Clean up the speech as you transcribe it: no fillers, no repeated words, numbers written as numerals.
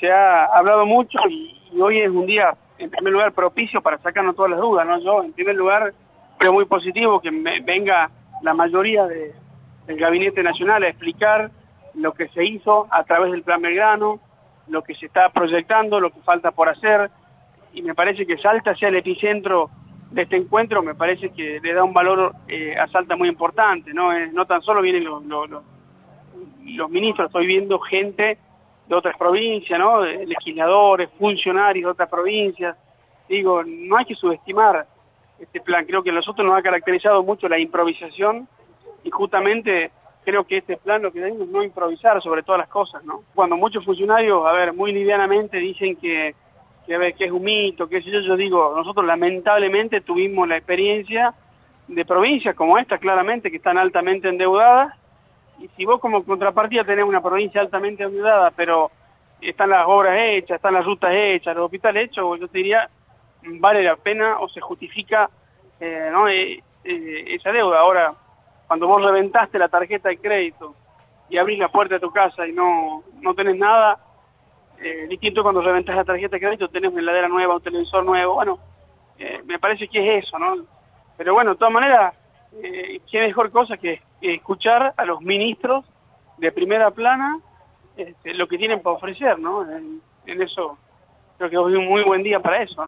se ha hablado mucho y hoy es un día, en primer lugar, propicio para sacarnos todas las dudas, ¿no? Yo, en primer lugar, creo muy positivo que venga la mayoría del Gabinete Nacional a explicar lo que se hizo a través del Plan Belgrano, lo que se está proyectando, lo que falta por hacer, y me parece que Salta sea el epicentro de este encuentro, me parece que le da un valor a Salta muy importante, ¿no? No tan solo vienen los ministros, estoy viendo gente de otras provincias, ¿no? Legisladores, funcionarios de otras provincias. Digo, no hay que subestimar este plan, creo que a nosotros nos ha caracterizado mucho la improvisación y justamente creo que este plan lo que tenemos es no improvisar sobre todas las cosas, ¿no? Cuando muchos funcionarios, muy livianamente dicen que es un mito, que yo digo, nosotros lamentablemente tuvimos la experiencia de provincias como esta, claramente, que están altamente endeudadas, y si vos como contrapartida tenés una provincia altamente endeudada, pero están las obras hechas, están las rutas hechas, los hospitales hechos, yo te diría, vale la pena o se justifica ¿no? Esa deuda. Ahora, cuando vos reventaste la tarjeta de crédito y abrís la puerta de tu casa y no tenés nada, distinto cuando reventás la tarjeta de crédito, tenés una heladera nueva, un televisor nuevo, bueno, me parece que es eso, ¿no? Pero bueno, de todas maneras, qué mejor cosa que escuchar a los ministros de primera plana lo que tienen para ofrecer, ¿no? En eso creo que hoy es un muy buen día para eso.